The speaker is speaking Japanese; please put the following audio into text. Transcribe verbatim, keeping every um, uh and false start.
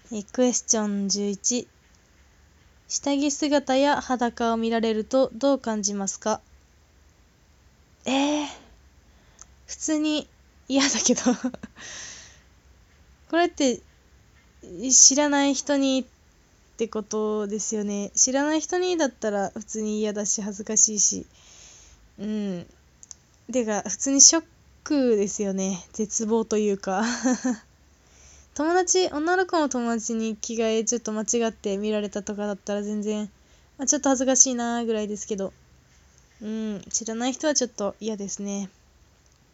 えクエスチョンじゅういち、下着姿や裸を見られるとどう感じますか？えー、普通に嫌だけどこれって知らない人にってことですよね。知らない人にだったら普通に嫌だし恥ずかしいし、うんてか普通にショックですよね。絶望というか友達女の子の友達に着替えちょっと間違って見られたとかだったら全然、まあ、ちょっと恥ずかしいなぐらいですけど、うん知らない人はちょっと嫌ですね。